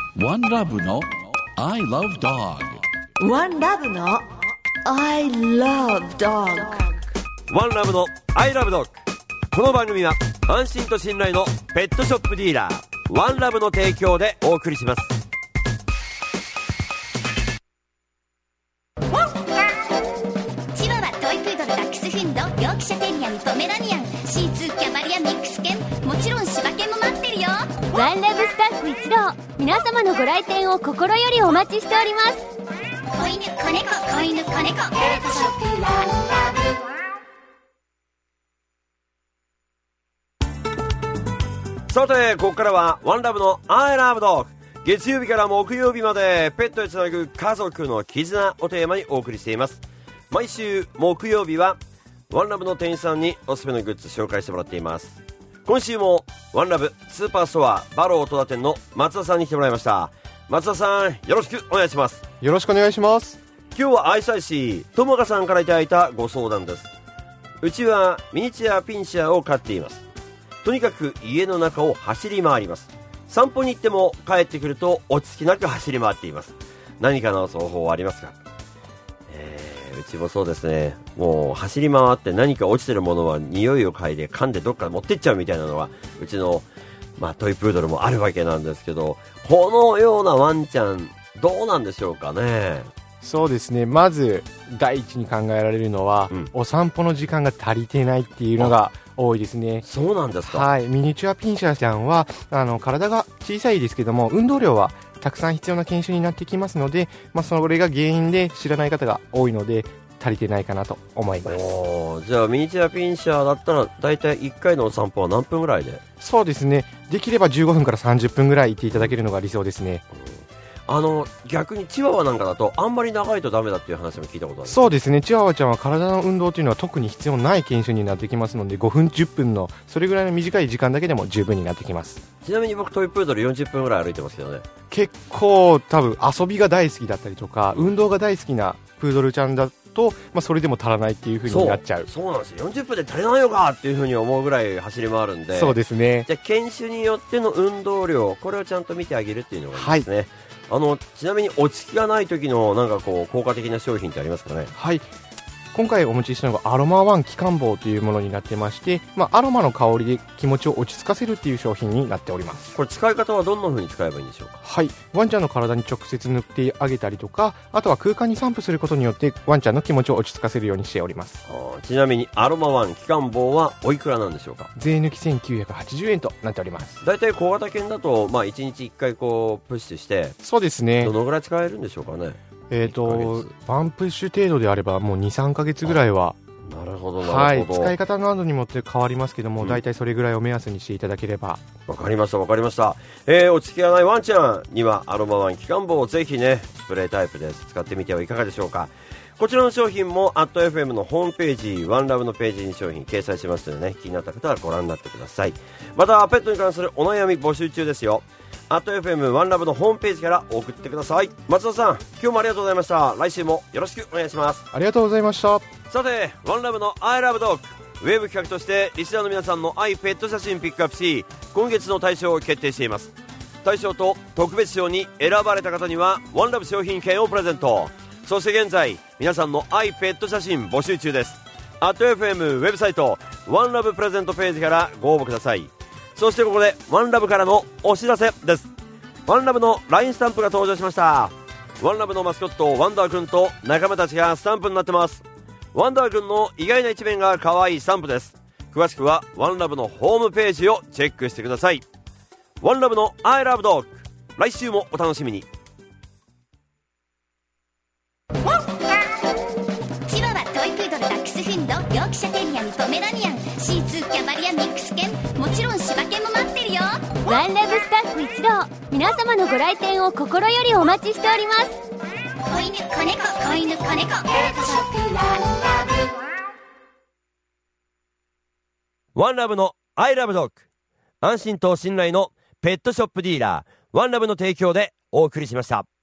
ワンラブの I love dog。 ワンラブの I love dog。 ワンラブの I love dog。 この番組は安心と信頼のペットショップディーラーワンラブの提供でお送りします。 チワワ、トイプードル、ダックスフンド、ヨークシャテリアン、ポメラニアン、シーツー、キャバリア、ミックス犬、もちろん柴犬も待ってるよ。 ワンラブスタッフ一同、皆様のご来店を心よりお待ちしております。 子犬、子猫、子犬、子猫、ペットショップワンラブ。さて、ここからはワンラブの I love dog。 月曜日から木曜日までペットへつなぐ家族の絆をテーマにお送りしています。毎週木曜日はワンラブの店員さんにおすすめのグッズ紹介してもらっています。今週もワンラブスーパーストアバロー戸田店の松田さんに来てもらいました。松田さん、よろしくお願いします。 よろしくお願いします。 今日は愛妻師ともかさんからいただいたご相談です。うちはミニチュアピンシャーを飼っています。とにかく家の中を走り回ります。散歩に行っても帰ってくると落ち着きなく走り回っています。何か直す方法はありますか？うちもそうですね。もう走り回って何か落ちてるものは匂いを嗅いで噛んでどっか持ってっちゃうみたいなのはうちの、トイプードルもあるわけなんですけど、このようなワンちゃんどうなんでしょうかね。 そうですね、まず第一に考えられるのは、お散歩の時間が足りてないっていうのが多いですね。 そうなんですか。 はい、ミニチュアピンシャーちゃんは体が小さいですけども運動量はたくさん必要な犬種になってきますので、それが原因で知らない方が多いので足りてないかなと思います。 じゃあミニチュアピンシャーだったらだいたい1回のお散歩は何分ぐらいで？ そうですね、できれば15分から30分ぐらい行っていただけるのが理想ですね。 逆にチワワなんかだとあんまり長いとダメだっていう話も聞いたことある。 そうですね、チワワちゃんは体の運動というのは特に必要ない犬種になってきますので、5分10分のそれぐらいの短い時間だけでも十分になってきます。 ちなみに僕トイプードル40分ぐらい歩いてますけどね。 結構多分遊びが大好きだったりとか運動が大好きなプードルちゃんだと、それでも足らないっていう風になっちゃう。 そうなんですよ。40分で足りないのかっていう風に思うぐらい走り回るんで。 そうですね。 じゃあ犬種によっての運動量、これをちゃんと見てあげるっていうのがいいですね。はい、ちなみに落ち着きがない時のなんかこう効果的な商品ってありますかね？ はい、今回お持ちしたのがアロマワン気管棒というものになってまして、アロマの香りで気持ちを落ち着かせるっていう商品になっております。 これ使い方はどんな風に使えばいいんでしょうか？ はい、ワンちゃんの体に直接塗ってあげたりとか、あとは空間に散布することによってワンちゃんの気持ちを落ち着かせるようにしております。 ちなみにアロマワン気管棒はおいくらなんでしょうか？ 税抜き1980円となっております。 だいたい小型犬だと、1日1回こうプッシュして、 そうですね、 どのぐらい使えるんでしょうかね？ ワンプッシュ程度であればもう 2,3 ヶ月ぐらいは。 なるほどなるほど。 使い方などによって変わりますけども、だいたいそれぐらいを目安にしていただければ。 わかりましたわかりました。落ち着きがないワンちゃんにはアロマワン気管棒をぜひね、スプレータイプで使ってみてはいかがでしょうか。こちらの商品も @FM のホームページワンラブのページに商品掲載しますのでね、気になった方はご覧になってください。またペットに関するお悩み募集中ですよ。@FM ワンラブのホームページから送ってください。松田さん、今日もありがとうございました。来週もよろしくお願いします。 ありがとうございました。 さて、ワンラブの I love dog ウェブ企画としてリスナーの皆さんの愛ペット写真ピックアップし、今月の大賞を決定しています。大賞と特別賞に選ばれた方にはワンラブ商品券をプレゼント。そして現在皆さんの愛ペット写真募集中です。@FM ウェブサイトワンラブプレゼントページからご応募ください。そしてここでワンラブからのお知らせです。ワンラブの LINE スタンプが登場しました。ワンラブのマスコットワンダーくんと仲間たちがスタンプになってます。ワンダーくんの意外な一面が可愛いスタンプです。詳しくはワンラブのホームページをチェックしてください。ワンラブの I love dog、 来週もお楽しみに。 チワワ、トイプードル、ダックスフンド、ヨークシャテリアン、ポメラニアン、シーツー、キャバリア、ミックス犬、もちろん柴犬も待ってるよ。 ワンラブスタッフ一同、皆様のご来店を心よりお待ちしております。 子犬、子猫、子犬、子猫、ペットショップワンラブ。 ワンラブの I love dog、 安心と信頼のペットショップディーラーワンラブの提供でお送りしました。